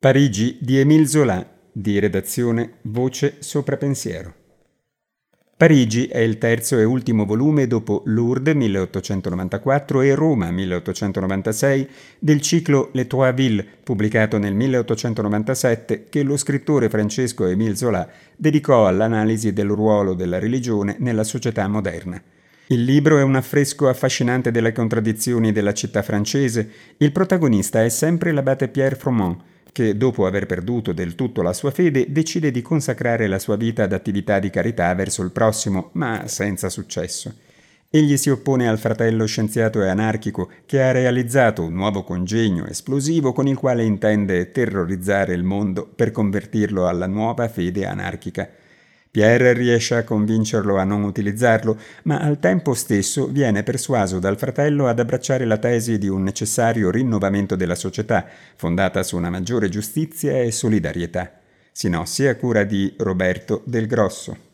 Parigi di Émile Zola, di redazione Voce sopra pensiero. Parigi è il terzo e ultimo volume dopo Lourdes 1894 e Roma 1896 del ciclo Les Trois Villes, pubblicato nel 1897, che lo scrittore Francesco Émile Zola dedicò all'analisi del ruolo della religione nella società moderna. Il libro è un affresco affascinante delle contraddizioni della città francese. Il protagonista è sempre l'abate Pierre Froment, che dopo aver perduto del tutto la sua fede decide di consacrare la sua vita ad attività di carità verso il prossimo, ma senza successo. Egli si oppone al fratello scienziato e anarchico che ha realizzato un nuovo congegno esplosivo con il quale intende terrorizzare il mondo per convertirlo alla nuova fede anarchica. Pierre riesce a convincerlo a non utilizzarlo, ma al tempo stesso viene persuaso dal fratello ad abbracciare la tesi di un necessario rinnovamento della società, fondata su una maggiore giustizia e solidarietà. Sinossi a cura di Roberto Del Grosso.